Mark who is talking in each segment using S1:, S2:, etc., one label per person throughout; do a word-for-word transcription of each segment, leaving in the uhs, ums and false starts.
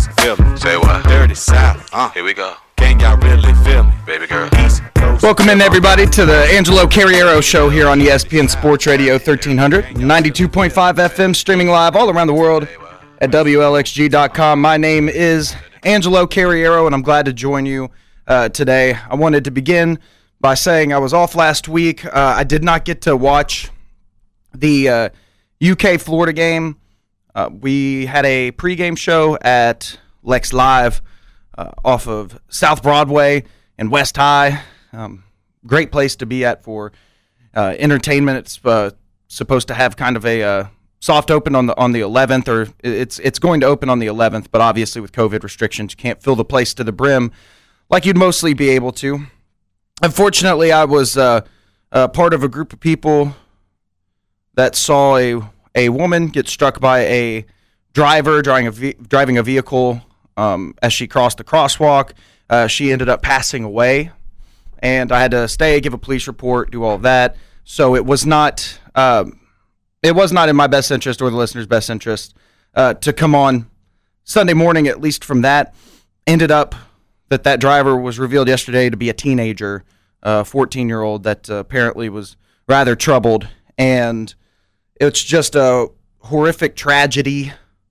S1: East, feel me.
S2: Say what?
S1: Dirty South, uh.
S2: Here we go.
S1: Gang, y'all really feel me.
S2: Baby girl.
S1: East Coast.
S3: Welcome in, everybody, to the Angelo Carriero Show here on E S P N Sports Radio thirteen hundred, ninety-two point five F M, streaming live all around the world at W L X G dot com. My name is Angelo Carriero, and I'm glad to join you uh, today. I wanted to begin by saying I was off last week. Uh, I did not get to watch the uh, U K-Florida game. Uh, we had a pregame show at Lex Live uh, off of South Broadway and West High. Um, great place to be at for uh, entertainment. It's uh, supposed to have kind of a uh, soft open on the on the eleventh, or it's it's going to open on the eleventh, but obviously with COVID restrictions, you can't fill the place to the brim like you'd mostly be able to. Unfortunately, I was uh, uh, part of a group of people that saw a a woman get struck by a driver driving a ve- driving a vehicle um, as she crossed the crosswalk. Uh, she ended up passing away, and I had to stay, give a police report, do all of that. So it was not um, it was not in my best interest or the listener's best interest uh, to come on Sunday morning. At least from that, ended up that that driver was revealed yesterday to be a teenager, a fourteen-year-old that uh, apparently was rather troubled, and it's just a horrific tragedy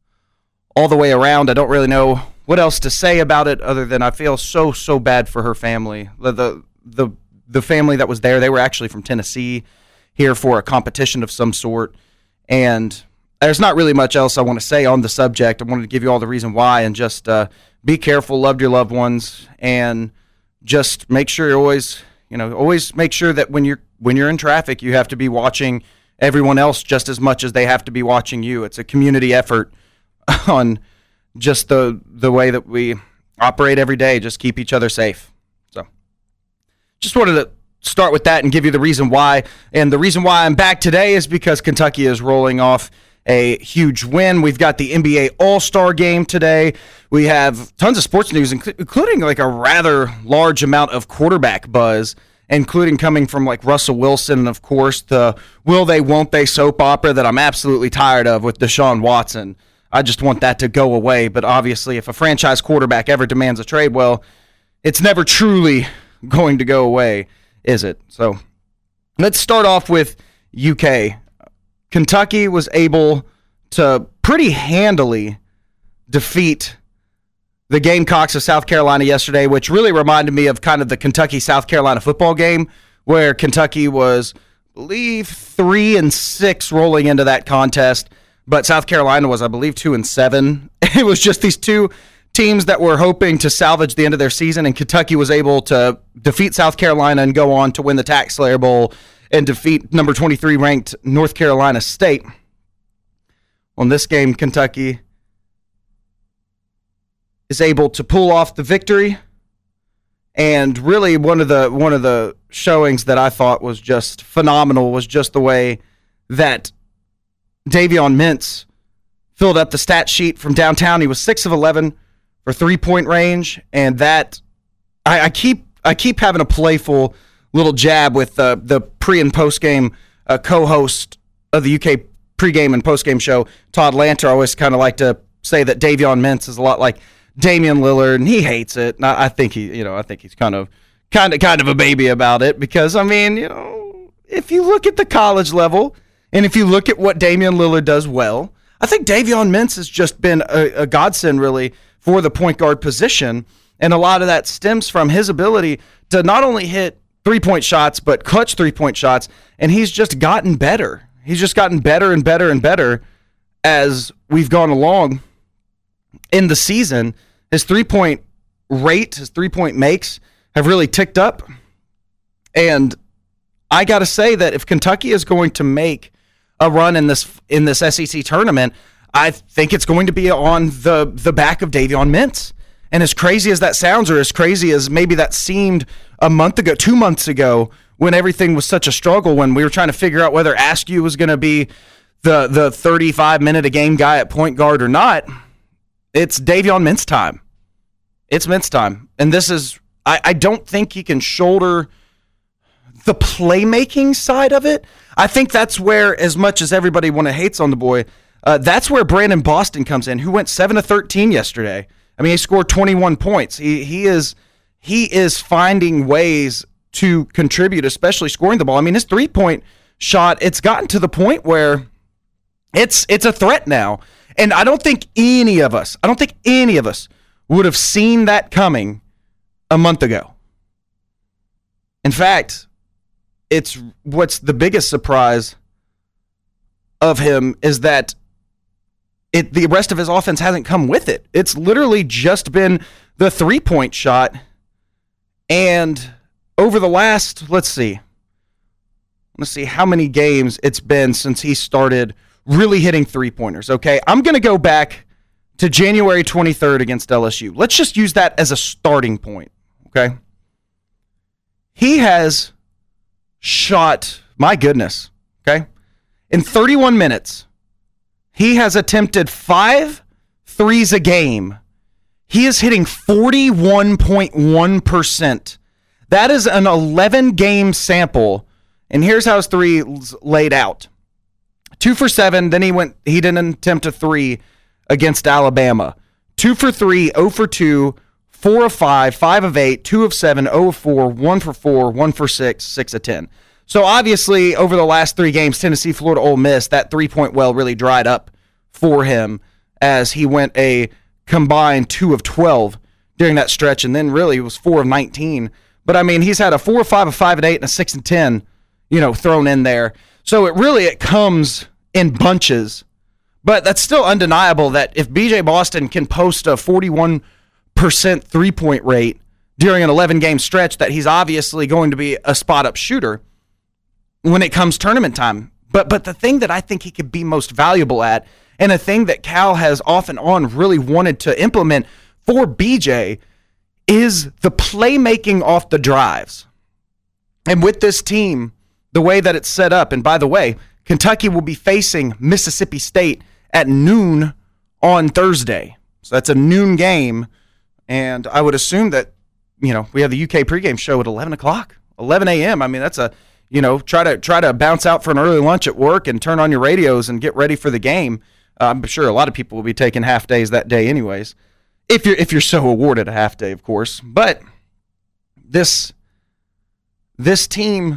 S3: all the way around. I don't really know what else to say about it other than I feel so, so bad for her family. The, the, the, the family that was there, they were actually from Tennessee here for a competition of some sort. And there's not really much else I want to say on the subject. I wanted to give you all the reason why, and just uh, be careful, love your loved ones, and just make sure you're always, you know, always make sure that when you're when you're in traffic, you have to be watching everyone else just as much as they have to be watching you. It's a community effort on just the the way that we operate every day. Just keep each other safe. So just wanted to start with that and give you the reason why. And the reason why I'm back today is because Kentucky is rolling off a huge win. We've got the N B A All-Star Game today. We have tons of sports news, including like a rather large amount of quarterback buzz, including coming from like Russell Wilson, and of course the will they, won't they soap opera that I'm absolutely tired of with Deshaun Watson. I just want that to go away. But obviously, if a franchise quarterback ever demands a trade, well, it's never truly going to go away, is it? So let's start off with U K. Kentucky was able to pretty handily defeat the Gamecocks of South Carolina yesterday, which really reminded me of kind of the Kentucky-South Carolina football game, where Kentucky was, I believe, three and six rolling into that contest, but South Carolina was, I believe, two and seven. It was just these two teams that were hoping to salvage the end of their season, and Kentucky was able to defeat South Carolina and go on to win the Tax Slayer Bowl and defeat number twenty-three ranked North Carolina State. On this game, Kentucky is able to pull off the victory, and really one of the one of the showings that I thought was just phenomenal was just the way that Davion Mintz filled up the stat sheet from downtown. He was six of eleven for three-point range, and that I, I keep I keep having a playful little jab with uh, the pre and post game uh, co-host of the U K pregame and postgame show, Todd Lanter. I always kind of like to say that Davion Mintz is a lot like Damian Lillard, and he hates it. And I, I think he, you know, I think he's kind of, kind of, kind of a baby about it, because I mean, you know, if you look at the college level, and if you look at what Damian Lillard does well, I think Davion Mintz has just been a, a godsend really for the point guard position, and a lot of that stems from his ability to not only hit three-point shots, but clutch three-point shots, and he's just gotten better. He's just gotten better and better and better as we've gone along in the season. His three-point rate, his three-point makes have really ticked up, and I got to say that if Kentucky is going to make a run in this in this S E C tournament, I think it's going to be on the, the back of Davion Mintz. And as crazy as that sounds, or as crazy as maybe that seemed a month ago, two months ago, when everything was such a struggle, when we were trying to figure out whether Askew was going to be the the thirty-five minute a game guy at point guard or not, it's Davion Mintz time. It's Mintz time. And this is, I, I don't think he can shoulder the playmaking side of it. I think that's where, as much as everybody want to hates on the boy, uh, that's where Brandon Boston comes in, who went seven of thirteen yesterday. I mean, he scored twenty-one points. He he is he is finding ways to contribute, especially scoring the ball. I mean, his three-point shot, it's gotten to the point where it's it's a threat now. And I don't think any of us, I don't think any of us would have seen that coming a month ago. In fact, it's what's the biggest surprise of him is that it the rest of his offense hasn't come with it. It's literally just been the three-point shot. And over the last, let's see, let's see how many games it's been since he started really hitting three-pointers, okay? I'm going to go back to January twenty-third against L S U. Let's just use that as a starting point, okay? He has shot, my goodness, okay? In thirty-one minutes, he has attempted five threes a game. He is hitting forty-one point one percent. That is an eleven-game sample, and here's how his threes laid out. Two for seven, then he went. He didn't attempt a three against Alabama. Two for three, zero for two, four of five, five of eight, two of seven, zero of four, one for four, one for six, six of ten. So obviously, over the last three games, Tennessee, Florida, Ole Miss, that three-point well really dried up for him as he went a combined two of twelve during that stretch, and then really it was four of nineteen. But I mean, he's had a four of five, a five of eight, and a six and ten, you know, thrown in there. So it really it comes in bunches, but that's still undeniable that if B J Boston can post a forty-one percent three-point rate during an eleven-game stretch, that he's obviously going to be a spot-up shooter when it comes tournament time. But but the thing that I think he could be most valuable at, and a thing that Cal has off and on really wanted to implement for B J, is the playmaking off the drives. And with this team, the way that it's set up, and by the way, Kentucky will be facing Mississippi State at noon on Thursday. So that's a noon game. And I would assume that, you know, we have the U K pregame show at eleven o'clock, eleven a.m. I mean, that's a, you know, try to try to bounce out for an early lunch at work and turn on your radios and get ready for the game. Uh, I'm sure a lot of people will be taking half days that day anyways, if you're, if you're so awarded a half day, of course. But this, this team,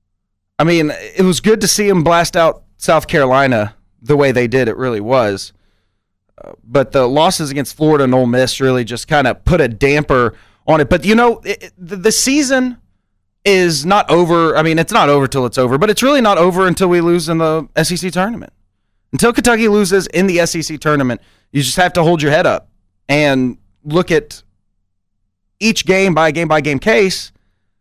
S3: I mean, it was good to see them blast out South Carolina the way they did. It really was. Uh, but the losses against Florida and Ole Miss really just kind of put a damper on it. But, you know, it, the, the season is not over. I mean, it's not over till it's over, but it's really not over until we lose in the S E C tournament. Until Kentucky loses in the S E C tournament, you just have to hold your head up and look at each game by game by game case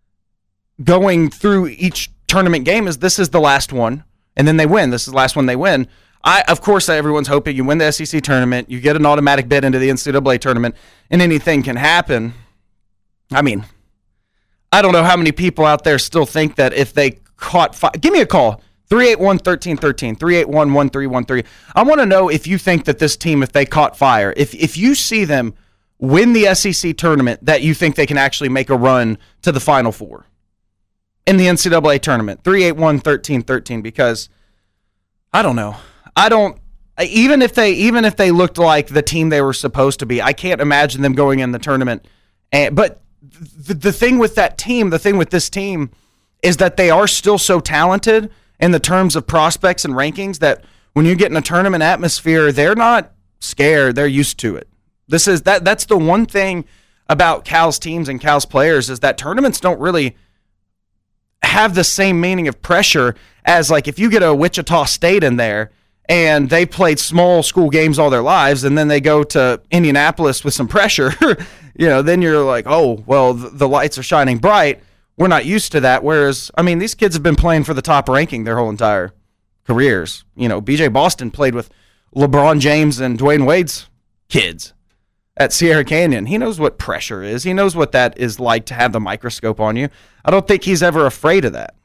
S3: going through each tournament game is this is the last one, and then they win. This is the last one they win. I, of course, everyone's hoping you win the S E C tournament, you get an automatic bid into the N C double A tournament, and anything can happen. I mean, I don't know how many people out there still think that if they caught fi- give me a call, three eight one, one three one three, three eight one, one three one three. I want to know if you think that this team, if they caught fire, if if you see them win the S E C tournament, that you think they can actually make a run to the Final Four in the N C double A tournament. three eight one, one three one three, because I don't know. I don't even if they even if they looked like the team they were supposed to be, I can't imagine them going in the tournament. And but the, the thing with that team, the thing with this team is that they are still so talented in the terms of prospects and rankings that when you get in a tournament atmosphere, they're not scared. They're used to it. This is that that's the one thing about Cal's teams and Cal's players is that tournaments don't really have the same meaning of pressure as like if you get a Wichita State in there and they played small school games all their lives and then they go to Indianapolis with some pressure, you know, then you're like, oh, well, the, the lights are shining bright. We're not used to that. Whereas, I mean, these kids have been playing for the top ranking their whole entire careers. You know, B J Boston played with LeBron James and Dwayne Wade's kids at Sierra Canyon. He knows what pressure is. He knows what that is like to have the microscope on you. I don't think he's ever afraid of that.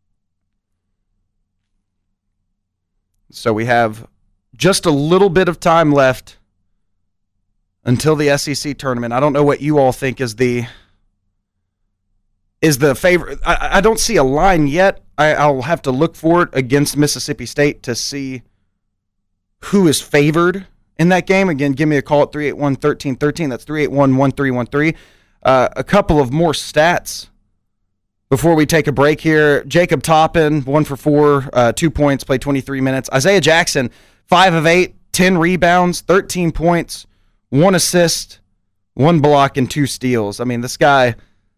S3: So we have just a little bit of time left until the S E C tournament. I don't know what you all think is the is the favorite. I, I don't see a line yet. I, I'll have to look for it against Mississippi State to see who is favored in that game. Again, give me a call at three eight one, one three one three. That's three eight one, one three one three. Uh, a couple of more stats before we take a break here. Jacob Toppin, one for four, uh, two points, played twenty-three minutes. Isaiah Jackson, five of eight, ten rebounds, thirteen points, one assist, one block, and two steals. I mean, this guy,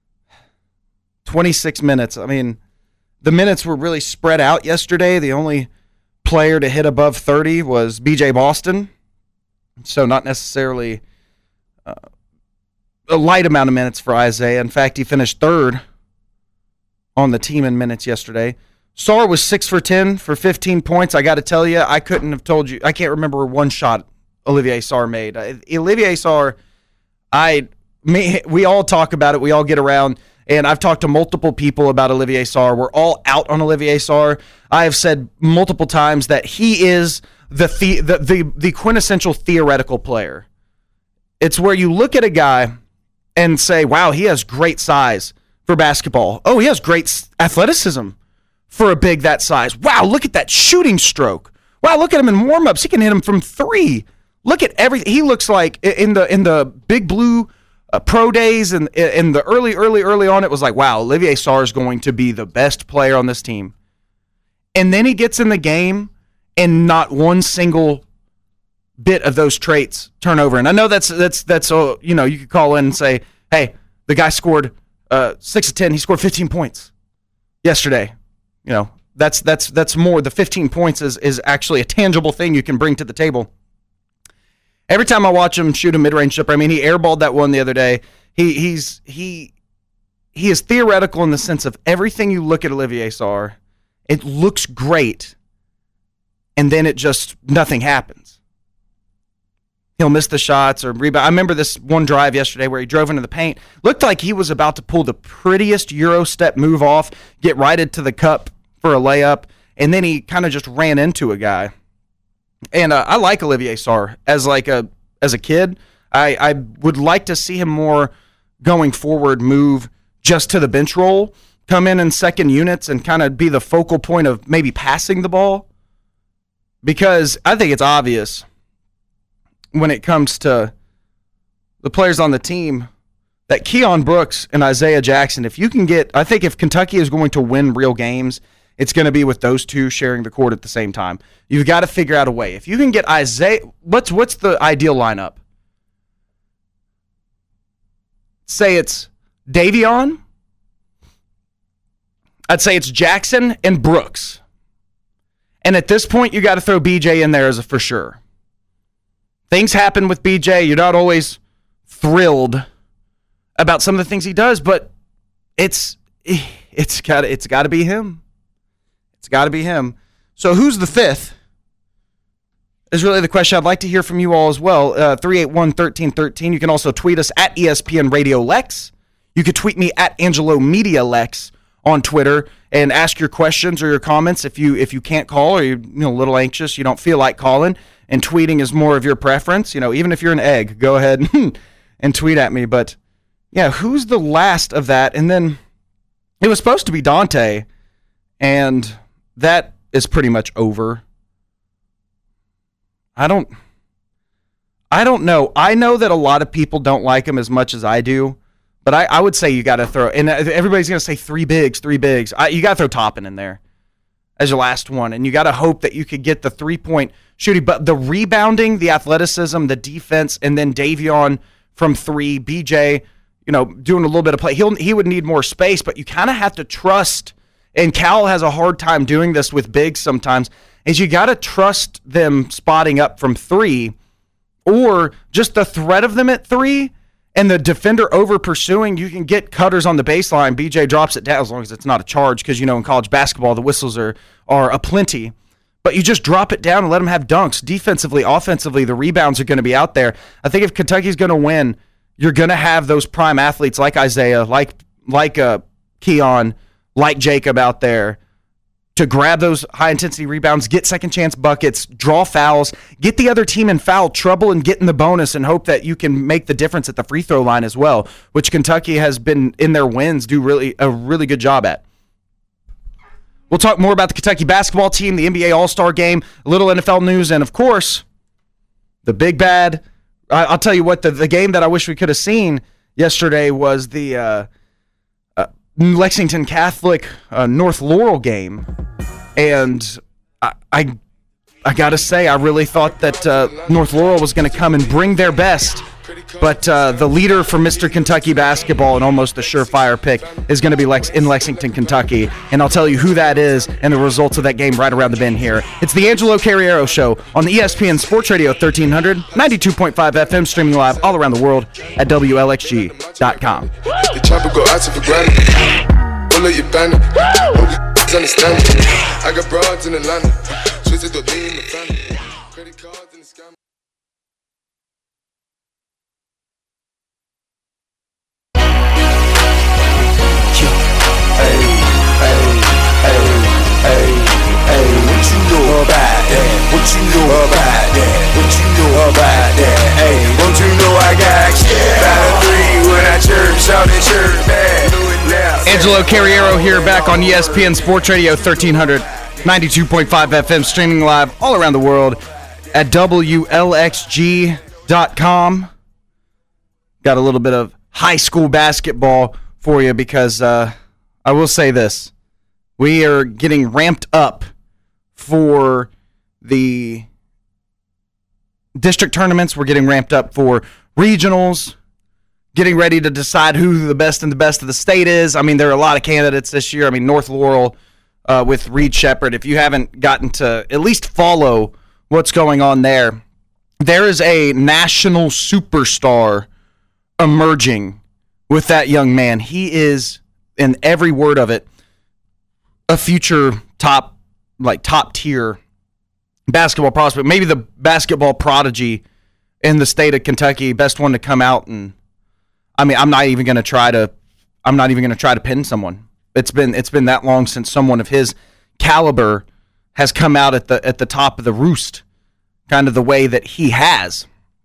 S3: twenty-six minutes. I mean, the minutes were really spread out yesterday. The only player to hit above thirty was B J Boston. So not necessarily uh, a light amount of minutes for Isaiah. In fact, he finished third on the team in minutes yesterday. Sarr was six for ten for fifteen points. I got to tell you, I couldn't have told you. I can't remember one shot Olivier Sarr made. Uh, Olivier Sarr, I, me, we all talk about it. We all get around. And I've talked to multiple people about Olivier Sarr. We're all out on Olivier Sarr. I have said multiple times that he is the the, the the the quintessential theoretical player. It's where you look at a guy and say, wow, he has great size for basketball. Oh, he has great athleticism for a big that size. Wow, look at that shooting stroke. Wow, look at him in warm-ups. He can hit him from three. Look at everything. He looks like in the in the Big Blue Uh, pro days and in the early, early, early on, it was like, wow, Olivier Sarr is going to be the best player on this team. And then he gets in the game, and not one single bit of those traits turn over. And I know that's that's that's uh, you know, you could call in and say, hey, the guy scored uh, six of ten. He scored fifteen points yesterday. You know, that's that's that's more. The fifteen points is is actually a tangible thing you can bring to the table. Every time I watch him shoot a mid-range jumper, I mean, he airballed that one the other day. He he's he he is theoretical in the sense of everything you look at Olivier Sarr, it looks great, and then it just nothing happens. He'll miss the shots or rebound. I remember this one drive yesterday where he drove into the paint. Looked like he was about to pull the prettiest Euro step move off, get right into the cup for a layup, and then he kind of just ran into a guy. And uh, I like Olivier Sarr as like a as a kid. I, I would like to see him more going forward, move just to the bench role, come in in second units, and kind of be the focal point of maybe passing the ball. Because I think it's obvious when it comes to the players on the team that Keon Brooks and Isaiah Jackson, if you can get, I think if Kentucky is going to win real games, it's going to be with those two sharing the court at the same time. You've got to figure out a way. If you can get Isaiah, what's what's the ideal lineup? Say it's Davion. I'd say it's Jackson and Brooks. And at this point, you got to throw B J in there as a for sure. Things happen with B J. You're not always thrilled about some of the things he does, but it's it's got it's got to be him. It's got to be him. So who's the fifth is really the question. I'd like to hear from you all as well. Uh, three eight one, one three one three. You can also tweet us at E S P N Radio Lex. You could tweet me at Angelo Media Lex on Twitter and ask your questions or your comments if you if you can't call or you're you know, a little anxious, you don't feel like calling, and tweeting is more of your preference. You know, even if you're an egg, go ahead and tweet at me. But, yeah, who's the last of that? And then it was supposed to be Dante, and that is pretty much over. I don't I don't know. I know that a lot of people don't like him as much as I do, but I, I would say you got to throw, and everybody's going to say three bigs, three bigs. I, you got to throw Toppin in there as your last one, and you got to hope that you could get the three-point shooting, but the rebounding, the athleticism, the defense, and then Davion from three, B J, you know, doing a little bit of play. He'll he would need more space, but you kind of have to trust. And Cal has a hard time doing this with bigs sometimes, is you got to trust them spotting up from three or just the threat of them at three and the defender over pursuing. You can get cutters on the baseline. B J drops it down as long as it's not a charge because, you know, in college basketball, the whistles are, are aplenty. But you just drop it down and let them have dunks. Defensively, offensively, the rebounds are going to be out there. I think if Kentucky's going to win, you're going to have those prime athletes like Isaiah, like, like uh, Keon, like Jacob out there to grab those high-intensity rebounds, get second-chance buckets, draw fouls, get the other team in foul trouble and get in the bonus and hope that you can make the difference at the free throw line as well, which Kentucky has been, in their wins, do really a really good job at. We'll talk more about the Kentucky basketball team, the N B A All-Star game, a little N F L news, and, of course, the big bad. I, I'll tell you what, the, the game that I wish we could have seen yesterday was the uh, uh, Lexington Catholic uh, North Laurel game. And I, I, I got to say, I really thought that uh, North Laurel was going to come and bring their best. But uh, the leader for Mister Kentucky basketball and almost the surefire pick is going to be Lex- in Lexington, Kentucky. And I'll tell you who that is and the results of that game right around the bend here. It's the Angelo Carriero Show on the E S P N Sports Radio thirteen hundred, ninety-two point five F M, streaming live all around the world at W L X G dot com.
S2: The chopper go out to for granted. Pull up your banner. Hope you understand it. I got broads in Atlanta. Twisted the lean in the family. Credit cards in the scam.
S4: What you know about that? What you know about that? Hey, don't you know I got shit out of three when I chirp, shout at church, man.
S3: Angelo Carriero here, back on E S P N Sports Radio thirteen hundred, ninety-two point five F M, streaming live all around the world at W L X G dot com. Got a little bit of high school basketball for you because uh, I will say this. We are getting ramped up for the district tournaments. We're getting ramped up for regionals, getting ready to decide who the best and the best of the state is. I mean, there are a lot of candidates this year. I mean, North Laurel uh, with Reed Shepherd. If you haven't gotten to at least follow what's going on there, there is a national superstar emerging with that young man. He is, in every word of it, a future top, like top tier basketball prospect, maybe the basketball prodigy in the state of Kentucky, best one to come out. And I mean, I'm not even going to try to, I'm not even going to try to pin someone. It's been, it's been that long since someone of his caliber has come out at the, at the top of the roost, kind of the way that he has.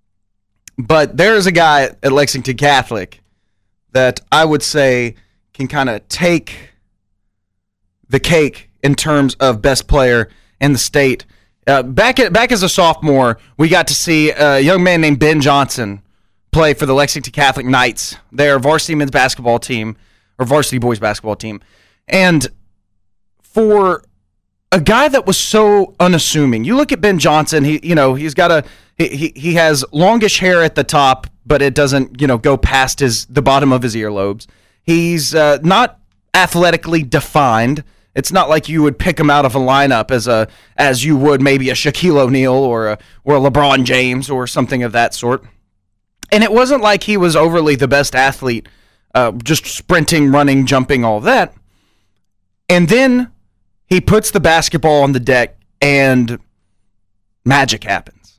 S3: But there's a guy at Lexington Catholic that I would say can kind of take the cake in terms of best player in the state. Uh, back at, back as a sophomore, we got to see a young man named Ben Johnson play for the Lexington Catholic Knights, their varsity men's basketball team, or varsity boys basketball team. And for a guy that was so unassuming, you look at Ben Johnson, he you know, he's got a he he has longish hair at the top, but it doesn't, you know, go past his the bottom of his earlobes. He's uh, not athletically defined. It's not like you would pick him out of a lineup as a as you would maybe a Shaquille O'Neal or a or a LeBron James or something of that sort. And it wasn't like he was overly the best athlete, uh, just sprinting, running, jumping, all that. And then he puts the basketball on the deck and magic happens.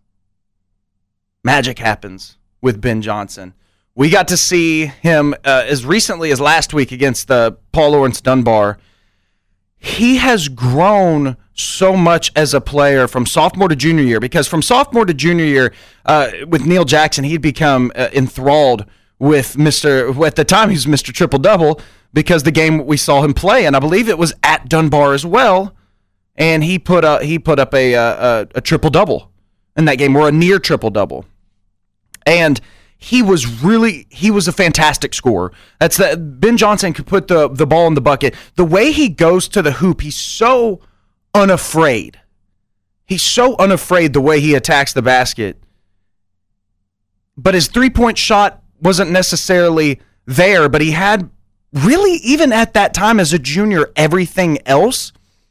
S3: Magic happens with Ben Johnson. We got to see him uh, as recently as last week against the Paul Lawrence Dunbar. He has grown so much as a player from sophomore to junior year, because from sophomore to junior year, uh, with Neil Jackson, he'd become uh, enthralled with Mister At the time, he was Mister Triple Double, because the game we saw him play, and I believe it was at Dunbar as well, and he put a, he put up a, a, a triple double in that game, or a near triple double, and he was really, he was a fantastic scorer. That's that. Ben Johnson could put the, the ball in the bucket. The way he goes to the hoop, he's so unafraid. He's so unafraid the way he attacks the basket. But his three-point shot wasn't necessarily there, but he had really, even at that time as a junior, everything else.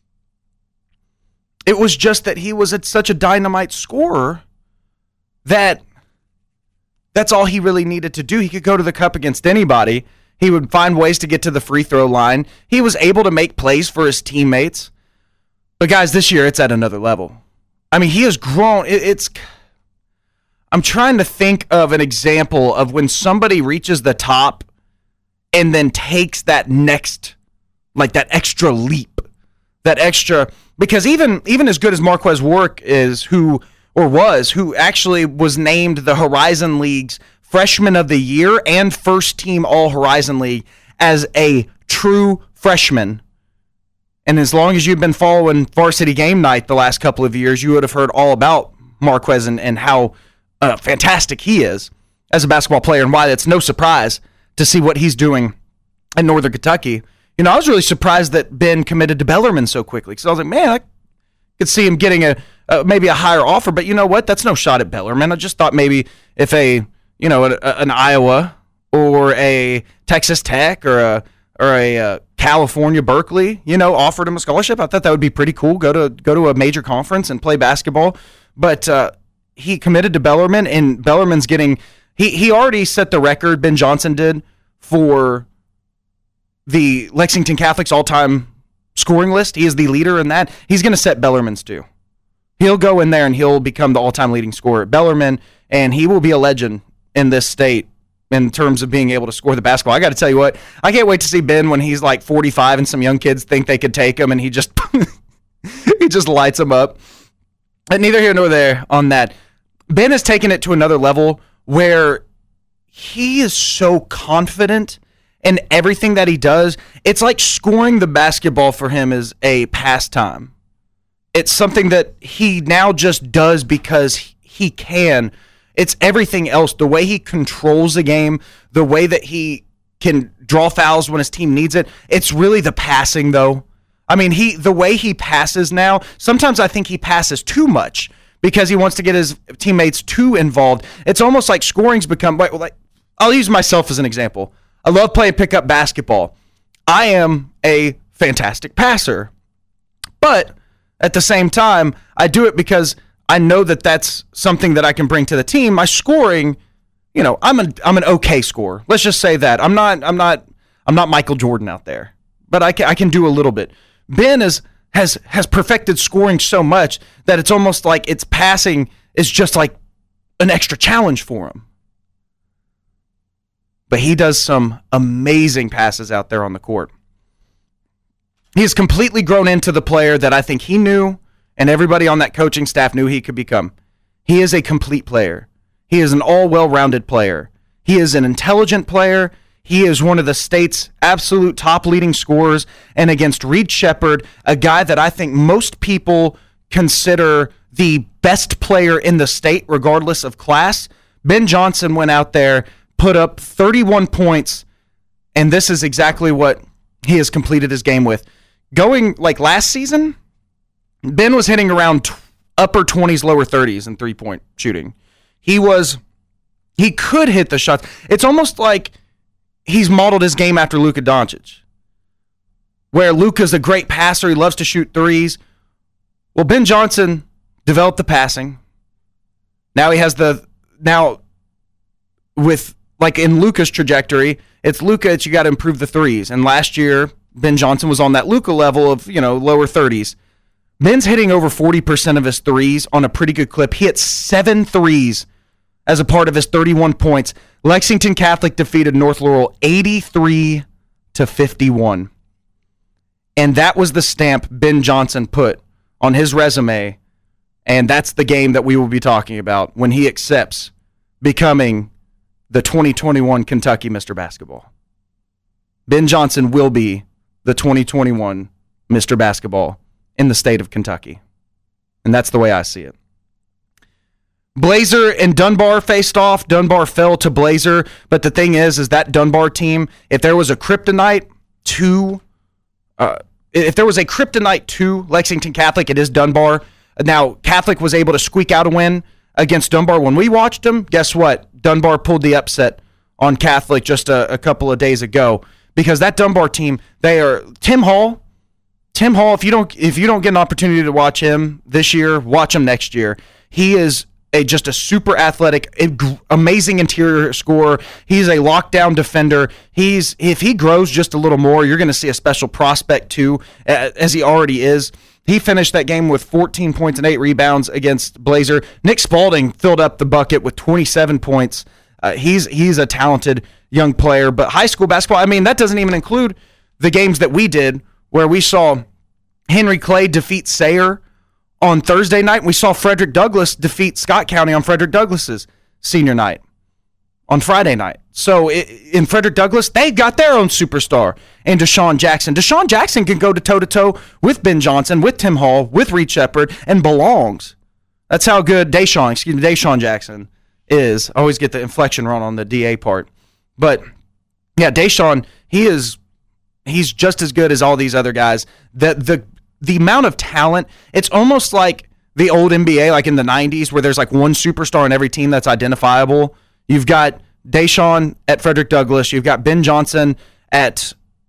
S3: It was just that he was at such a dynamite scorer that that's all he really needed to do. He could go to the cup against anybody. He would find ways to get to the free throw line. He was able to make plays for his teammates. But guys, this year it's at another level. I mean, he has grown. It, it's. I'm trying to think of an example of when somebody reaches the top and then takes that next, like that extra leap, that extra. Because even even as good as Marquez Warwick is, who. or was, who actually was named the Horizon League's Freshman of the Year and First Team All-Horizon League as a true freshman. And as long as you've been following Varsity Game Night the last couple of years, you would have heard all about Marquez and, and how uh, fantastic he is as a basketball player and why it's no surprise to see what he's doing in Northern Kentucky. You know, I was really surprised that Ben committed to Bellarmine so quickly because I was like, man, I could see him getting a uh, maybe a higher offer, but you know what? That's no shot at Bellarmine. I just thought maybe if a, you know, a, a, an Iowa or a Texas Tech or a or a uh, California Berkeley, you know, offered him a scholarship, I thought that would be pretty cool. Go to go to a major conference and play basketball. But uh, he committed to Bellarmine, and Bellarmine's getting he he already set the record. Ben Johnson did for the Lexington Catholic's all-time scoring list. He is the leader in that. He's going to set Bellarmine's too. He'll go in there and he'll become the all-time leading scorer at Bellarmine, and he will be a legend in this state in terms of being able to score the basketball. I got to tell you what, I can't wait to see Ben when he's like forty-five and some young kids think they could take him, and he just he just lights them up. But neither here nor there on that. Ben has taken it to another level where he is so confident in everything that he does. It's like scoring the basketball for him is a pastime. It's something that he now just does because he can. It's everything else. The way he controls the game, the way that he can draw fouls when his team needs it. It's really the passing, though. I mean, he the way he passes now, sometimes I think he passes too much because he wants to get his teammates too involved. It's almost like scoring's become, like, I'll use myself as an example. I love playing pickup basketball. I am a fantastic passer. But at the same time, I do it because I know that that's something that I can bring to the team. My scoring, you know, I'm an I'm an okay scorer. Let's just say that. I'm not I'm not I'm not Michael Jordan out there. But I can I can do a little bit. Ben is has has perfected scoring so much that it's almost like its passing is just like an extra challenge for him. But he does some amazing passes out there on the court. He has completely grown into the player that I think he knew and everybody on that coaching staff knew he could become. He is a complete player. He is an all well-rounded player. He is an intelligent player. He is one of the state's absolute top leading scorers. And against Reed Sheppard, a guy that I think most people consider the best player in the state, regardless of class, Ben Johnson went out there, put up thirty-one points, and this is exactly what he has completed his game with. Going like last season, Ben was hitting around t- upper twenties, lower thirties in three-point shooting. He was, he could hit the shots. It's almost like he's modeled his game after Luka Doncic, where Luka's a great passer. He loves to shoot threes. Well, Ben Johnson developed the passing. Now he has the, now with, like in Luka's trajectory, it's Luka, it's you got to improve the threes. And last year, Ben Johnson was on that Luka level of, you know, lower thirties. Ben's hitting over forty percent of his threes on a pretty good clip. He hit seven threes as a part of his thirty-one points. Lexington Catholic defeated North Laurel eighty-three to fifty-one. And that was the stamp Ben Johnson put on his resume. And that's the game that we will be talking about when he accepts becoming the twenty twenty-one Kentucky Mister Basketball. Ben Johnson will be the twenty twenty-one Mister Basketball in the state of Kentucky. And that's the way I see it. Blazer and Dunbar faced off. Dunbar fell to Blazer. But the thing is, is that Dunbar team, if there was a kryptonite to, uh, if there was a kryptonite to Lexington Catholic, it is Dunbar. Now, Catholic was able to squeak out a win against Dunbar. When we watched them, guess what? Dunbar pulled the upset on Catholic just a, a couple of days ago. Because that Dunbar team, they are Tim Hall. Tim Hall, if you don't if you don't get an opportunity to watch him this year, watch him next year. He is a just a super athletic, amazing interior scorer. He's a lockdown defender. He's if he grows just a little more, you're going to see a special prospect too, as he already is. He finished that game with fourteen points and eight rebounds against Blazer. Nick Spalding filled up the bucket with twenty-seven points. Uh, he's he's a talented young player, but high school basketball, I mean, that doesn't even include the games that we did where we saw Henry Clay defeat Sayre on Thursday night. We saw Frederick Douglass defeat Scott County on Frederick Douglass's senior night on Friday night. So in Frederick Douglass, they got their own superstar in Deshaun Jackson. Deshaun Jackson can go to toe-to-toe with Ben Johnson, with Tim Hall, with Reed Sheppard, and belongs. That's how good Deshaun, excuse me, Deshaun Jackson is. I always get the inflection wrong on the D A part. But, yeah, Deshaun, he is he's just as good as all these other guys. The, the, the amount of talent, it's almost like the old N B A, like in the nineties, where there's like one superstar in every team that's identifiable. You've got Deshaun at Frederick Douglass. You've got Ben Johnson at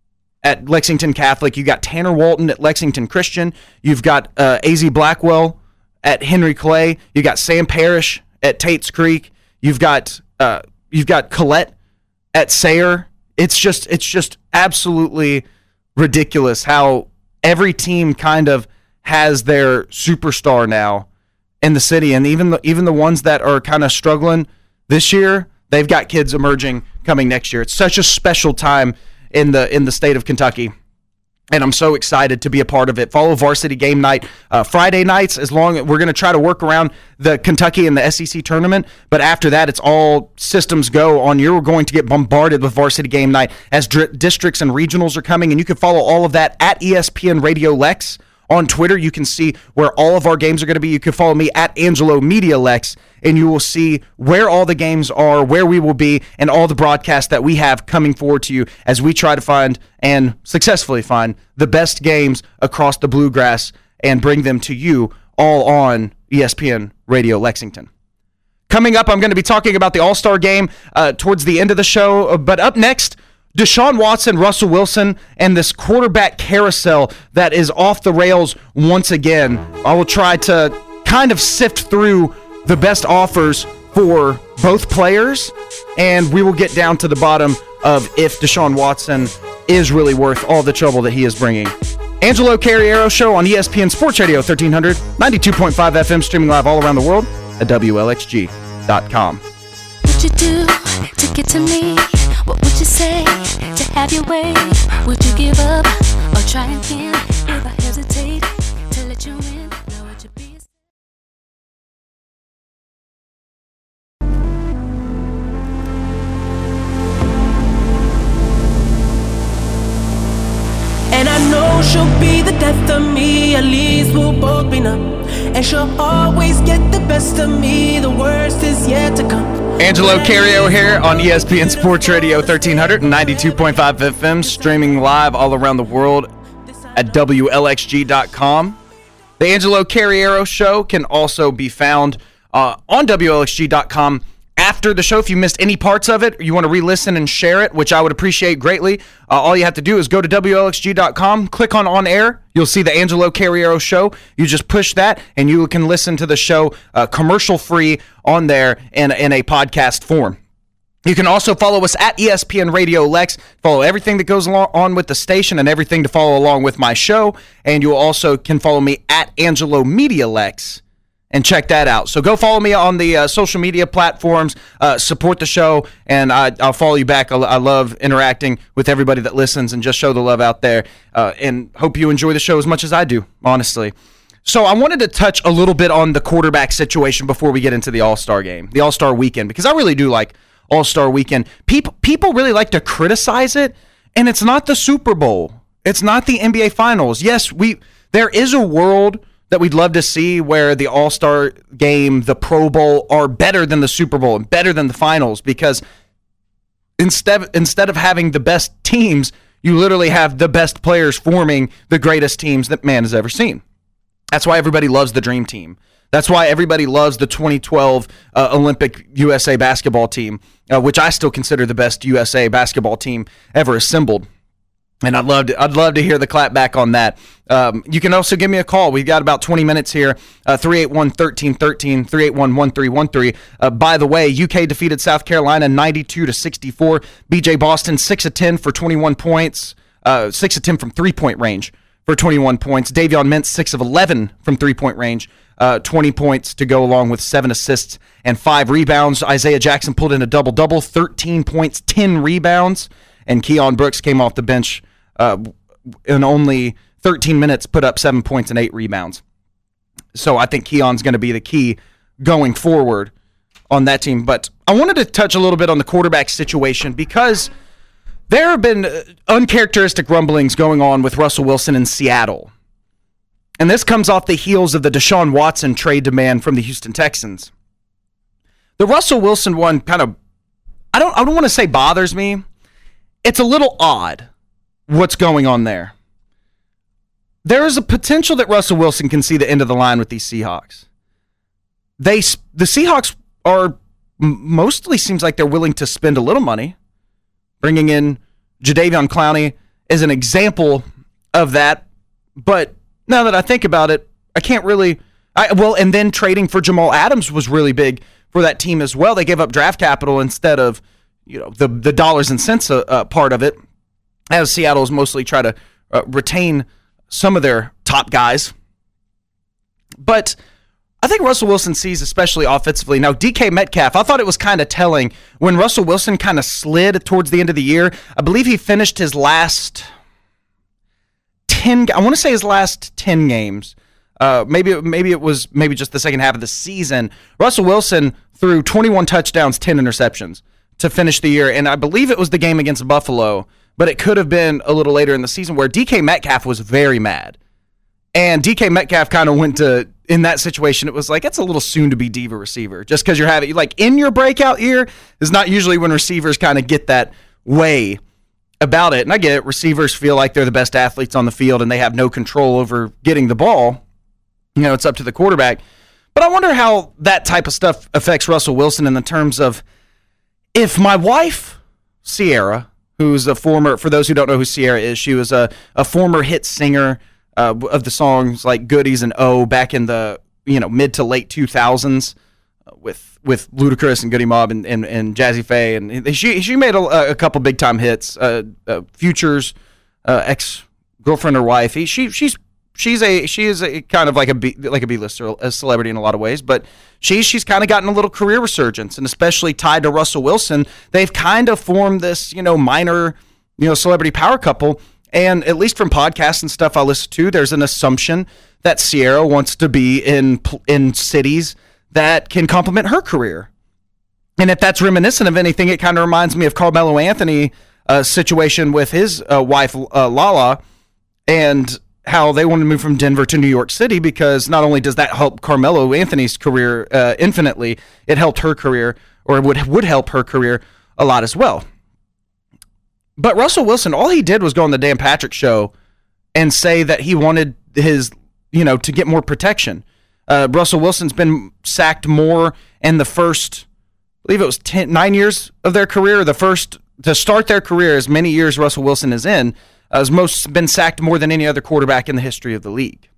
S3: at Lexington Catholic. You've got Tanner Walton at Lexington Christian. You've got uh, A Z Blackwell at Henry Clay. You've got Sam Parrish at Tate's Creek. You've got uh, you've got Collette at Sayre. It's just it's just absolutely ridiculous how every team kind of has their superstar now in the city, and even the, even the ones that are kind of struggling this year, they've got kids emerging coming next year. It's such a special time in the in the state of Kentucky, and I'm so excited to be a part of it. Follow Varsity Game Night uh, Friday nights. As long we're going to try to work around the Kentucky and the S E C tournament, but after that, it's all systems go on. You're going to get bombarded with Varsity Game Night as dri- districts and regionals are coming, and you can follow all of that at E S P N Radio Lex. On Twitter, you can see where all of our games are going to be. You can follow me at Angelo Media Lex, and you will see where all the games are, where we will be, and all the broadcasts that we have coming forward to you as we try to find and successfully find the best games across the Bluegrass and bring them to you all on E S P N Radio Lexington. Coming up, I'm going to be talking about the All-Star Game uh, towards the end of the show, but up next, Deshaun Watson, Russell Wilson, and this quarterback carousel that is off the rails once again. I will try to kind of sift through the best offers for both players, and we will get down to the bottom of if Deshaun Watson is really worth all the trouble that he is bringing. Angelo Carriero Show on E S P N Sports Radio thirteen hundred, ninety-two point five F M, streaming live all around the world at W L X G dot com.
S5: What you do to get to me? What would you say to have your way? Would you give up or try again? If I hesitate to let you in, know what you be.
S6: And I know she'll be the death of me, at least we'll both be numb. And she'll always get the best of me, the worst is yet to come.
S3: Angelo Carriero here on E S P N Sports Radio thirteen hundred, ninety-two point five F M, streaming live all around the world at W L X G dot com. The Angelo Carriero Show can also be found uh, on W L X G dot com after the show. If you missed any parts of it, or you want to re-listen and share it, which I would appreciate greatly, uh, all you have to do is go to W L X G dot com, click on On Air. You'll see the Angelo Carriero Show. You just push that, and you can listen to the show uh, commercial-free on there in, in a podcast form. You can also follow us at E S P N Radio Lex. Follow everything that goes along on with the station and everything to follow along with my show. And you also can follow me at Angelo Media Lex and check that out. So go follow me on the uh, social media platforms, uh, support the show, and I, I'll follow you back. I, I love interacting with everybody that listens and just show the love out there. Uh, and hope you enjoy the show as much as I do, honestly. So I wanted to touch a little bit on the quarterback situation before we get into the All-Star game, the All-Star weekend, because I really do like All-Star weekend. People people really like to criticize it, and it's not the Super Bowl. It's not the N B A Finals. Yes, we there is a world that we'd love to see where the All-Star game, the Pro Bowl are better than the Super Bowl and better than the Finals, because instead instead of having the best teams, you literally have the best players forming the greatest teams that man has ever seen. That's why everybody loves the Dream Team. That's why everybody loves the twenty twelve uh, Olympic U S A basketball team, uh, which I still consider the best U S A basketball team ever assembled. And I'd love to, I'd love to hear the clap back on that. Um, you can also give me a call. We've got about twenty minutes here, uh, three eight one, one three one three, three eight one, one three one three. Uh, by the way, U K defeated South Carolina ninety-two to sixty-four. B J Boston, six of ten for twenty-one points, uh, six of ten from three-point range for twenty-one points. Davion Mintz, six of eleven from three-point range, uh, twenty points to go along with seven assists and five rebounds. Isaiah Jackson pulled in a double-double, thirteen points, ten rebounds. And Keon Brooks came off the bench uh, in only thirteen minutes, put up seven points and eight rebounds. So I think Keon's going to be the key going forward on that team. But I wanted to touch a little bit on the quarterback situation, because there have been uncharacteristic rumblings going on with Russell Wilson in Seattle. And this comes off the heels of the Deshaun Watson trade demand from the Houston Texans. The Russell Wilson one kind of, I don't I don't want to say bothers me. It's a little odd what's going on there. There is a potential that Russell Wilson can see the end of the line with these Seahawks. They the Seahawks are mostly seems like they're willing to spend a little money. Bringing in Jadeveon Clowney is an example of that. But now that I think about it, I can't really I well and then trading for Jamal Adams was really big for that team as well. They gave up draft capital instead of, you know, the the dollars and cents uh, uh, part of it, as Seattle's mostly try to uh, retain some of their top guys. But I think Russell Wilson sees, especially offensively. Now, D K Metcalf, I thought it was kind of telling when Russell Wilson kind of slid towards the end of the year. I believe he finished his last ten, I want to say his last ten games. Uh, maybe maybe it was maybe just the second half of the season. Russell Wilson threw twenty-one touchdowns, ten interceptions to finish the year, and I believe it was the game against Buffalo, but it could have been a little later in the season where D K Metcalf was very mad. And D K Metcalf kind of went to, in that situation, it was like, it's a little soon to be diva receiver. Just because you're having, like, in your breakout year is not usually when receivers kind of get that way about it. And I get it, receivers feel like they're the best athletes on the field and they have no control over getting the ball. You know, it's up to the quarterback. But I wonder how that type of stuff affects Russell Wilson in the terms of, if my wife, Sierra, who's a former, for those who don't know who Sierra is, she was a, a former hit singer uh, of the songs like Goodies and Oh back in the, you know, mid to late two thousands uh, with with Ludacris and Goody Mob and, and, and Jazzy Faye. And she she made a, a couple big-time hits. Uh, uh, Future's uh, ex-girlfriend or wife, he, she she's She's a she is a kind of like a B, like a B-lister, a celebrity in a lot of ways, but she she's kind of gotten a little career resurgence, and especially tied to Russell Wilson, they've kind of formed this, you know, minor, you know, celebrity power couple. And at least from podcasts and stuff I listen to, there's an assumption that Sierra wants to be in in cities that can complement her career. And if that's reminiscent of anything, it kind of reminds me of Carmelo Anthony uh, situation with his uh, wife uh, Lala, and how they wanted to move from Denver to New York City, because not only does that help Carmelo Anthony's career uh, infinitely, it helped her career, or would would help her career a lot as well. But Russell Wilson, all he did was go on the Dan Patrick Show and say that he wanted his, you know, to get more protection. Uh, Russell Wilson's been sacked more in the first, I believe it was ten, nine years of their career, the first, to start their career, as many years Russell Wilson is in, has most been sacked more than any other quarterback in the history of the league.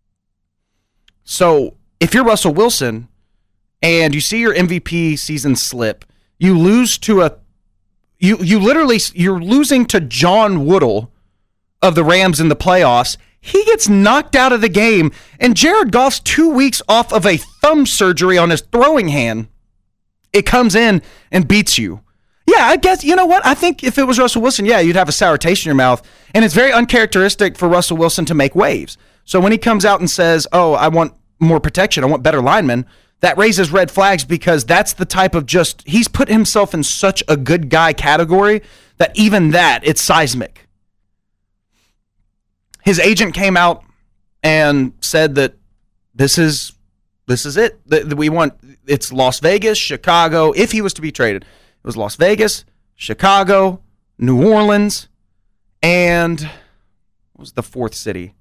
S3: So if you're Russell Wilson and you see your M V P season slip, you lose to a you you literally you're losing to John Woodle of the Rams in the playoffs. He gets knocked out of the game, and Jared Goff's two weeks off of a thumb surgery on his throwing hand. It comes in and beats you. Yeah, I guess, you know what? I think if it was Russell Wilson, yeah, you'd have a sour taste in your mouth. And it's very uncharacteristic for Russell Wilson to make waves. So when he comes out and says, oh, I want more protection, I want better linemen, that raises red flags, because that's the type of just, he's put himself in such a good guy category that even that, it's seismic. His agent came out and said that this is this is it. That we want, it's Las Vegas, Chicago, if he was to be traded. It was Las Vegas, Chicago, New Orleans, and what was the fourth city?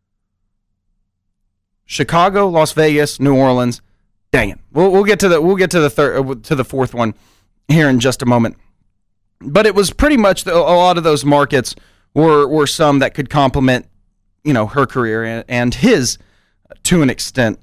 S3: Chicago, Las Vegas, New Orleans. Dang it. We'll we'll get to the we'll get to the third to the fourth one here in just a moment. But it was pretty much the, a lot of those markets were were some that could complement, you know, her career and, and his to an extent.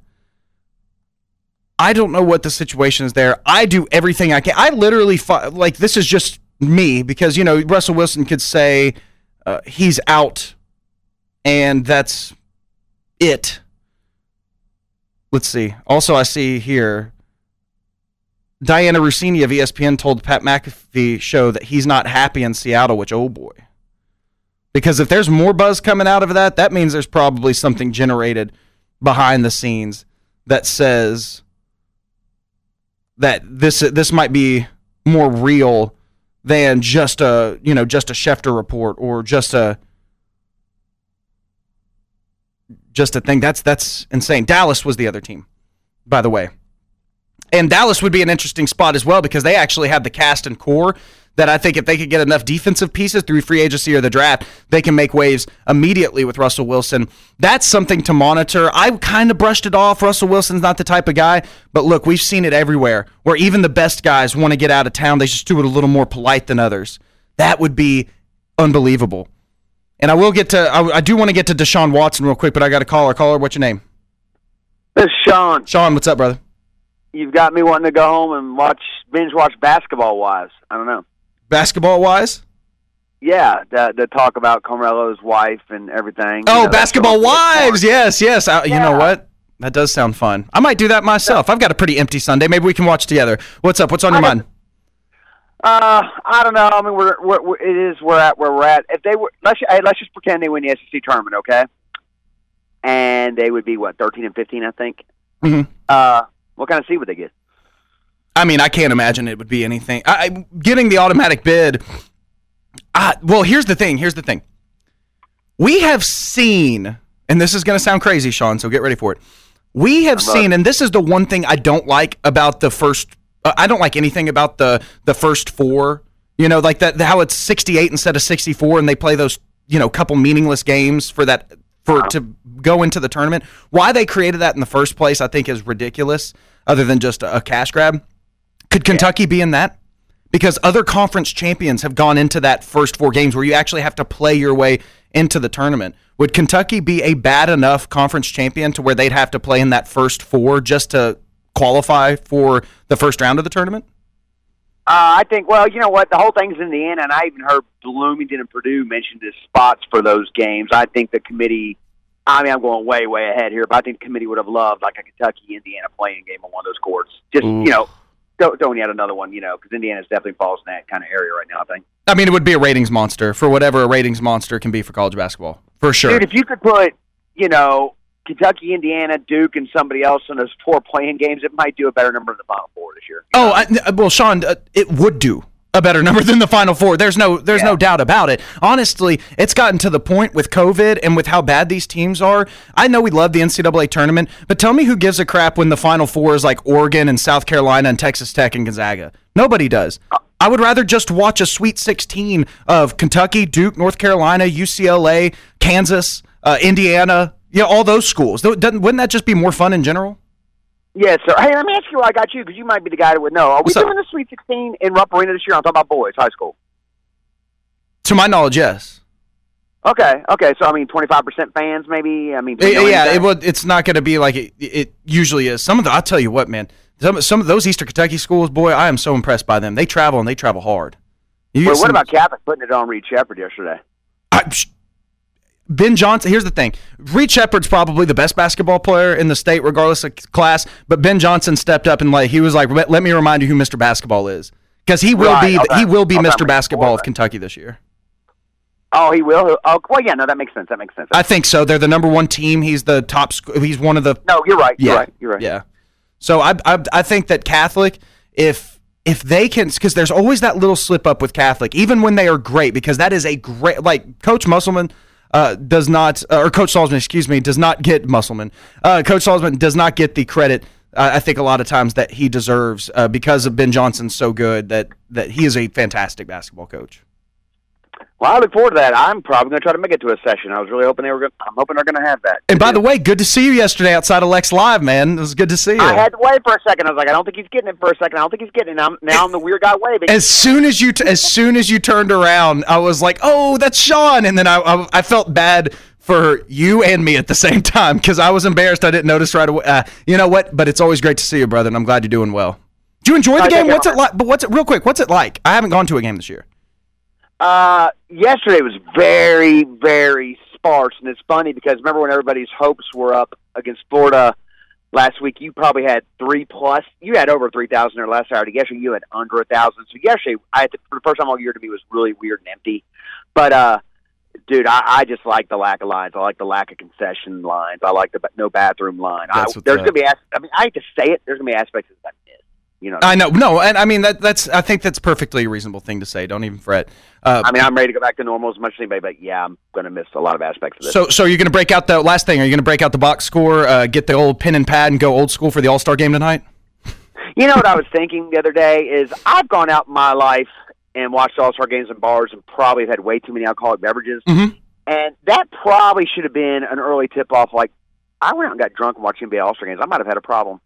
S3: I don't know what the situation is there. I do everything I can. I literally, fi- like, this is just me, because, you know, Russell Wilson could say uh, he's out, and that's it. Let's see. Also, I see here, Diana Rossini of E S P N told Pat McAfee show that he's not happy in Seattle, which, oh boy. Because if there's more buzz coming out of that, that means there's probably something generated behind the scenes that says that this this might be more real than just a, you know, just a Schefter report or just a just a thing. That's that's insane. Dallas was the other team, by the way. And Dallas would be an interesting spot as well because they actually have the cast and core that I think if they could get enough defensive pieces through free agency or the draft, they can make waves immediately with Russell Wilson. That's something to monitor. I kind of brushed it off. Russell Wilson's not the type of guy, but look, we've seen it everywhere where even the best guys want to get out of town. They just do it a little more polite than others. That would be unbelievable. And I will get to, I, I do want to get to Deshaun Watson real quick, but I got a caller. Caller, what's your name?
S7: This is Sean.
S3: Sean, what's up, brother?
S7: You've got me wanting to go home and watch, binge watch Basketball Wives. I don't know.
S3: Basketball-wise?
S7: Yeah, the, the talk about Carmelo's wife and everything.
S3: Oh,
S7: you know,
S3: Basketball Wives, yes, yes. I,
S7: yeah.
S3: You know what? That does sound fun. I might do that myself. I've got a pretty empty Sunday. Maybe we can watch together. What's up? What's on your
S7: I
S3: mind?
S7: Uh, I don't know. I mean, we're, we're, we're it is we're at where we're at. If they were, let's hey, let's just pretend they win the S E C tournament, okay? And they would be what thirteen and fifteen, I think.
S3: Mm-hmm.
S7: Uh, what kind of seed would they get?
S3: I mean, I can't imagine it would be anything. I, I, getting the automatic bid. Uh, well, here's the thing. Here's the thing. We have seen, and this is going to sound crazy, Sean, so get ready for it. We have seen, and this is the one thing I don't like about the first. Uh, I don't like anything about the the first four. You know, like that how it's sixty-eight instead of sixty-four, and they play those you know couple meaningless games for that for
S7: Wow.
S3: to go into the tournament. Why they created that in the first place, I think, is ridiculous. Other than just a, a cash grab. Could Kentucky be in that? Because other conference champions have gone into that first four games where you actually have to play your way into the tournament. Would Kentucky be a bad enough conference champion to where they'd have to play in that first four just to qualify for the first round of the tournament?
S7: Uh, I think, well, you know what? The whole thing's in the end, and I even heard Bloomington and Purdue mentioned as spots for those games. I think the committee, I mean, I'm going way, way ahead here, but I think the committee would have loved like a Kentucky-Indiana playing game on one of those courts. Just,
S3: Ooh.
S7: you know, don't, don't yet another one, you know, because Indiana definitely falls in that kind of area right now, I think.
S3: I mean, it would be a ratings monster for whatever a ratings monster can be for college basketball, for sure.
S7: Dude, if you could put, you know, Kentucky, Indiana, Duke, and somebody else in those four playing games, it might do a better number in the Final Four this year.
S3: Oh, I, well, Sean, uh, it would do a better number than the Final Four. There's no, there's
S7: Yeah.
S3: no doubt about it. Honestly, it's gotten to the point with COVID and with how bad these teams are. I know we love the N C double A tournament, but tell me who gives a crap when the Final Four is like Oregon and South Carolina and Texas Tech and Gonzaga? Nobody does. I would rather just watch a Sweet sixteen of Kentucky, Duke, North Carolina, U C L A, Kansas, uh, Indiana, you know, all those schools. Doesn't, wouldn't that just be more fun in general?
S7: Yes, sir. Hey, let me ask you what I got you, because you might be the guy that would know. Are
S3: What's
S7: we
S3: up?
S7: doing the Sweet sixteen in Rupp Arena this year? I'm talking about boys, high school.
S3: To my knowledge, yes.
S7: Okay, okay. So, I mean, twenty-five percent fans, maybe? I mean, do you
S3: Yeah,
S7: know
S3: yeah,
S7: anything?
S3: it would. It's not going to be like it, it usually is. Some of the, I'll tell you what, man. Some some of those Eastern Kentucky schools, boy, I am so impressed by them. They travel and they travel hard. You get
S7: Well, what
S3: some-
S7: about Catholic putting it on Reed Shepherd yesterday?
S3: I, sh- Ben Johnson? Here's the thing: Reed Shepherd's probably the best basketball player in the state, regardless of class. But Ben Johnson stepped up and like he was like, "Let let me remind you who Mister Basketball is," because he will
S7: Right,
S3: be
S7: okay.
S3: he will be
S7: Okay,
S3: Mister
S7: I'm
S3: Basketball of
S7: right.
S3: Kentucky this year.
S7: Oh, he will? Oh, well, yeah, no, that makes sense. That makes sense.
S3: I think so. They're the number one team. He's the top. sc- He's one of the
S7: no, you're right. You're
S3: Yeah,
S7: right. You're right.
S3: Yeah. So I I I think that Catholic, if if they can, because there's always that little slip up with Catholic, even when they are great, because that is a great like Coach Musselman uh, does not, uh, or Coach Salzman, excuse me, does not get Musselman. Uh, Coach Salzman does not get the credit. Uh, I think a lot of times that he deserves uh, because of Ben Johnson so good that that he is a fantastic basketball coach.
S7: Well, I look forward to that. I'm probably going to try to make it to a session. I was really hoping they were going. I'm hoping they're going to have that.
S3: And by the way, good to see you yesterday outside of Lex Live, man. It was good to see you.
S7: I had to wait for a second. I was like, I don't think he's getting it for a second. I don't think he's getting it. Now, I'm- now I'm the weird guy waving.
S3: As soon as you, t- as soon as you turned around, I was like, "Oh, that's Sean," and then I, I, I felt bad for you and me at the same time because I was embarrassed. I didn't notice right away. Uh, you know what? But it's always great to see you, brother, and I'm glad you're doing well. Do you enjoy the
S7: I
S3: game?
S7: think
S3: What's
S7: I-
S3: it like? But what's it real quick? What's it like? I haven't gone to a game this year.
S7: Uh, yesterday was very, very sparse, and it's funny because remember when everybody's hopes were up against Florida last week? You probably had three plus. You had over three thousand there last Saturday. Yesterday you had under a thousand. So yesterday, I had to, for the first time all year to me was really weird and empty. But uh, dude, I, I just like the lack of lines. I like the lack of concession lines. I like the ba- no bathroom line. I,
S3: That's what's
S7: there's
S3: up.
S7: gonna be. as- I mean, I hate to say it. There's gonna be aspects of that I miss. You know. What I,
S3: I know, no, and I mean that. That's. I think that's perfectly a reasonable thing to say. Don't even fret. Uh,
S7: I mean, I'm ready to go back to normal as much as anybody, but yeah, I'm gonna miss a lot of aspects of this.
S3: so, so you're going to break out the last thing? Are you going to break out the box score, uh, get the old pen and pad, and go old school for the All Star game tonight?
S7: You know what I was thinking the other day is I've gone out in my life and watched All-Star games in bars and probably have had way too many alcoholic beverages.
S3: Mm-hmm.
S7: And that probably should have been an early tip-off. Like, I went out and got drunk and watched N B A All-Star games. I might have had a problem.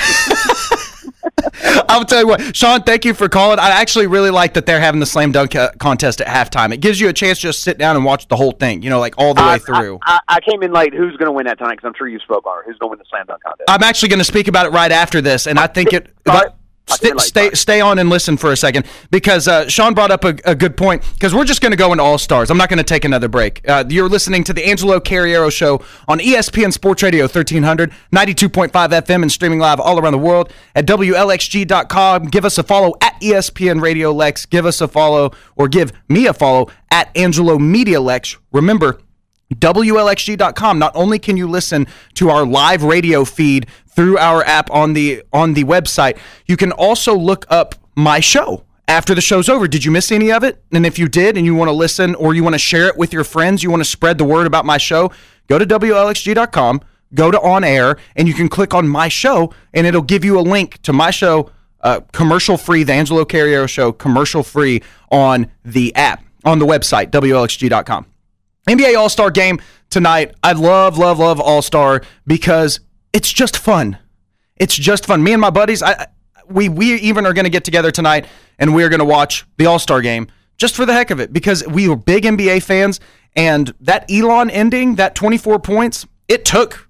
S3: I'll tell you what, Sean, thank you for calling. I actually really like that they're having the slam dunk uh, contest at halftime. It gives you a chance to just sit down and watch the whole thing, you know, like all the
S7: I,
S3: way through.
S7: I, I, I came in late. Who's going to win that tonight? Because I'm sure you spoke on it. Who's going to win the slam dunk contest?
S3: I'm actually going to speak about it right after this, and I think it...
S7: Sorry.
S3: Stay, stay, stay on and listen for a second, because uh, Sean brought up a, a good point, because we're just going to go into All-Stars. I'm not going to take another break. Uh, you're listening to the Angelo Carriero Show on E S P N Sports Radio thirteen hundred, ninety-two point five F M, and streaming live all around the world at W L X G dot com. Give us a follow at E S P N Radio Lex. Give us a follow, or give me a follow at Angelo Media Lex. Remember, W L X G dot com. Not only can you listen to our live radio feed through our app on the on the website, you can also look up my show after the show's over. Did you miss any of it? And if you did and you want to listen, or you want to share it with your friends, you want to spread the word about my show, go to W L X G dot com, go to On Air, and you can click on my show, and it'll give you a link to my show, uh, commercial free, the Angelo Carriero Show, commercial free on the app, on the website, W L X G dot com. N B A All-Star game tonight. I love, love, love All-Star because it's just fun. It's just fun. Me and my buddies, I we we even are going to get together tonight, and we're going to watch the All-Star game just for the heck of it, because we were big N B A fans, and that Elon ending, that twenty-four points, it took,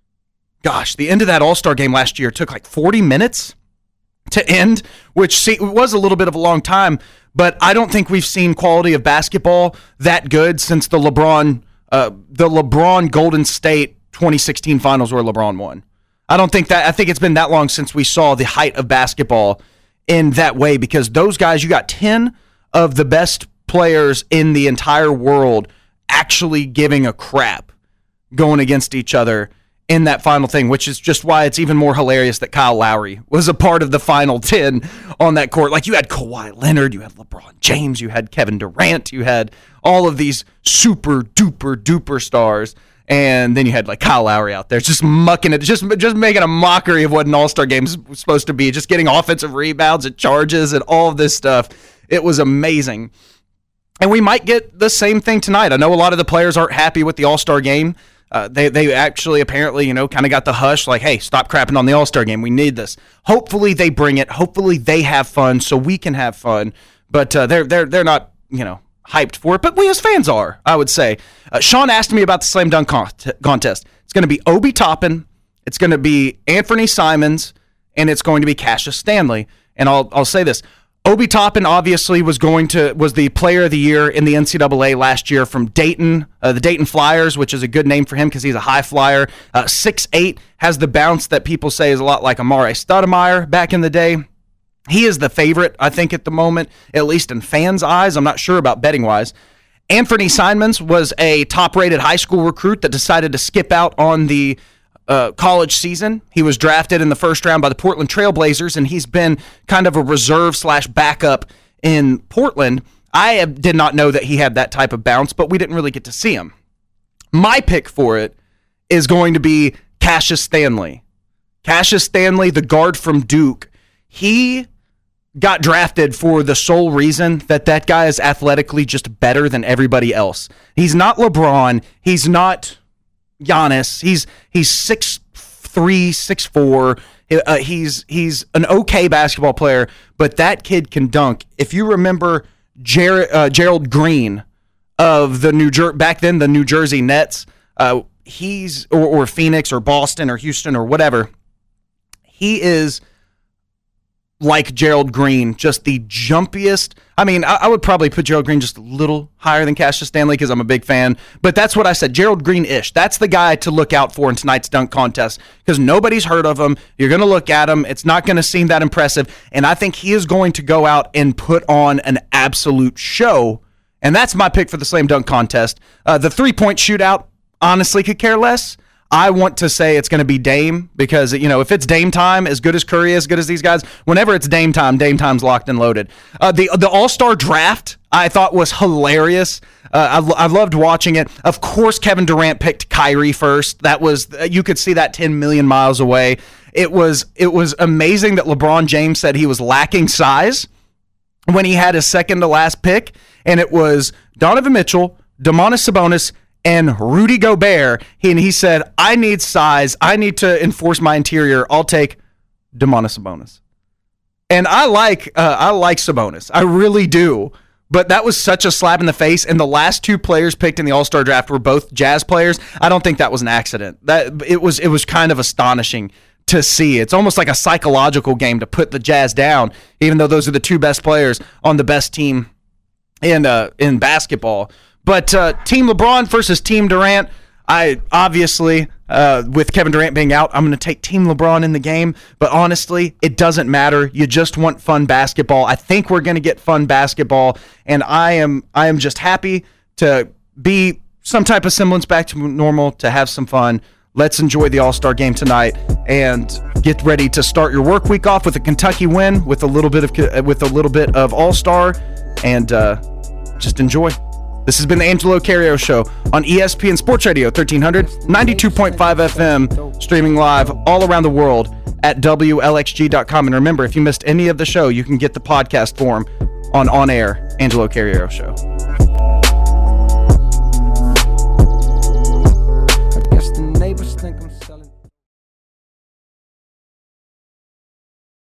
S3: gosh, the end of that All-Star game last year took like forty minutes to end, which see, was a little bit of a long time, but I don't think we've seen quality of basketball that good since the LeBron uh, the LeBron Golden State twenty sixteen finals where LeBron won. I don't think that, I think it's been that long since we saw the height of basketball in that way, because those guys, you got ten of the best players in the entire world actually giving a crap going against each other in that final thing, which is just why it's even more hilarious that Kyle Lowry was a part of the final ten on that court. Like, you had Kawhi Leonard, you had LeBron James, you had Kevin Durant, you had all of these super duper duper stars, and then you had like Kyle Lowry out there just mucking it, just just making a mockery of what an All-Star game is supposed to be, just getting offensive rebounds and charges and all of this stuff. It was amazing. And we might get the same thing tonight. I know a lot of the players aren't happy with the All-Star game. Uh, they they actually apparently, you know, kind of got the hush, like, hey, stop crapping on the All-Star game. We need this. Hopefully they bring it. Hopefully they have fun so we can have fun. But uh, they're they're they're not, you know, hyped for it. But we as fans are, I would say. Uh, Sean asked me about the slam dunk con- contest. It's going to be Obi Toppin, it's going to be Anthony Simons, and it's going to be Cassius Stanley. And I'll I'll say this. Obi Toppin obviously was going to was the player of the year in the N C double A last year from Dayton, uh, the Dayton Flyers, which is a good name for him because he's a high flyer. Uh, six eight, has the bounce that people say is a lot like Amare Stoudemire back in the day. He is the favorite, I think, at the moment, at least in fans' eyes. I'm not sure about betting-wise. Anthony Simons was a top-rated high school recruit that decided to skip out on the uh, college season. He was drafted in the first round by the Portland Trail Blazers, and he's been kind of a reserve slash backup in Portland. I have, did not know that he had that type of bounce, but we didn't really get to see him. My pick for it is going to be Cassius Stanley. Cassius Stanley, the guard from Duke. He got drafted for the sole reason that that guy is athletically just better than everybody else. He's not LeBron. He's not Giannis. He's he's six three, six four. Uh, he's he's an okay basketball player, but that kid can dunk. If you remember Ger- uh, Gerald Green of the New Jer- back then the New Jersey Nets, uh, he's or, or Phoenix or Boston or Houston or whatever. He is like Gerald Green, just the jumpiest. I mean, I, I would probably put Gerald Green just a little higher than Cassius Stanley because I'm a big fan, but that's what I said, Gerald Green-ish. That's the guy to look out for in tonight's dunk contest because nobody's heard of him. You're going to look at him. It's not going to seem that impressive, and I think he is going to go out and put on an absolute show, and that's my pick for the slam dunk contest. Uh, the three-point shootout, honestly, could care less. I want to say it's going to be Dame because, you know, if it's Dame time, as good as Curry, as good as these guys, whenever it's Dame time, Dame time's locked and loaded. Uh, the the All-Star draft I thought was hilarious. Uh, I, I loved watching it. Of course, Kevin Durant picked Kyrie first. That was, you could see that ten million miles away. It was it was amazing that LeBron James said he was lacking size when he had his second to last pick, and it was Donovan Mitchell, Domantas Sabonis, and Rudy Gobert. He, and he said, I need size. I need to enforce my interior. I'll take Domantas Sabonis. And I like uh, I like Sabonis. I really do. But that was such a slap in the face, and the last two players picked in the All-Star draft were both Jazz players. I don't think that was an accident. That it was it was kind of astonishing to see. It's almost like a psychological game to put the Jazz down, even though those are the two best players on the best team in uh, in basketball. But uh, Team LeBron versus Team Durant, I obviously, uh, with Kevin Durant being out, I'm going to take Team LeBron in the game. But honestly, it doesn't matter. You just want fun basketball. I think we're going to get fun basketball, and I am I am just happy to be some type of semblance back to normal, to have some fun. Let's enjoy the All-Star game tonight and get ready to start your work week off with a Kentucky win, with a little bit of with a little bit of All-Star, and uh, just enjoy. This has been the Angelo Carriero Show on E S P N Sports Radio thirteen hundred, ninety-two point five F M, streaming live all around the world at W L X G dot com. And remember, if you missed any of the show, you can get the podcast form on On Air Angelo Carriero Show.